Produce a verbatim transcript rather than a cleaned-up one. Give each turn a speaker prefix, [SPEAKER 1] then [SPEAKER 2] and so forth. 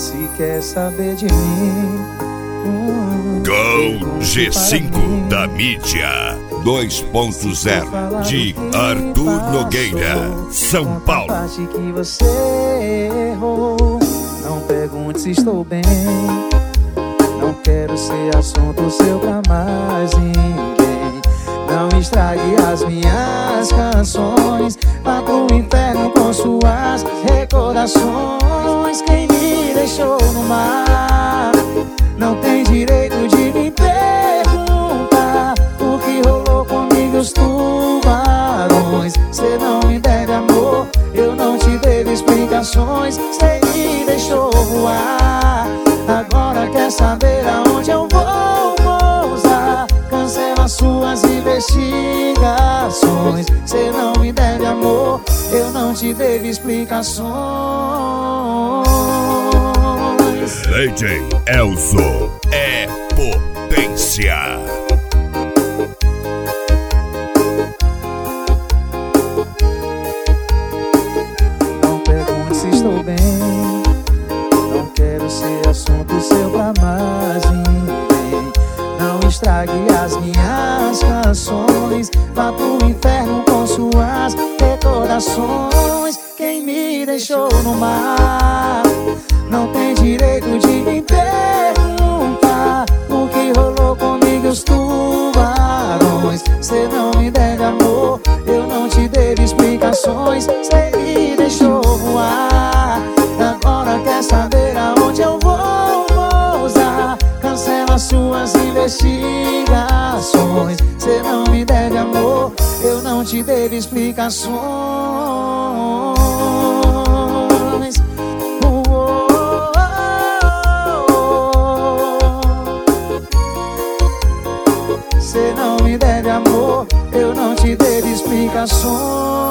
[SPEAKER 1] Se quer saber de mim, hum,
[SPEAKER 2] Com G cinco da mídia dois ponto zero de Arthur Nogueira, São Paulo.
[SPEAKER 1] a parte que você errou, não pergunte se estou bem. Não quero ser assunto seu pra mais ninguém. Não estrague as minhas canções. Vá pro inferno com suas recordações. Quem me deixou no mar não tem direito de me perguntar o que rolou comigo, os tubarões. Cê não me deve amor, eu não te devo explicações. Cê me deixou voar, agora quer saber aonde eu vou pousar. Cancela suas investigações. Cê não me deve amor, eu não te devo explicações.
[SPEAKER 2] D J Elzo é potência.
[SPEAKER 1] Não pergunte se estou bem, não quero ser assunto seu pra mais ninguém. Não estrague as minhas canções. Vá pro inferno com suas recordações. Quem me deixou no mar não tem direito de me perguntar o que rolou comigo, os tubarões. Cê não me deve amor, eu não te devo explicações. Cê me deixou voar, agora quer saber aonde eu vou pousar. Cancela suas investigações. Cê não me deve amor, eu não te devo explicações. Cê não me deve amor, eu não te devo explicações.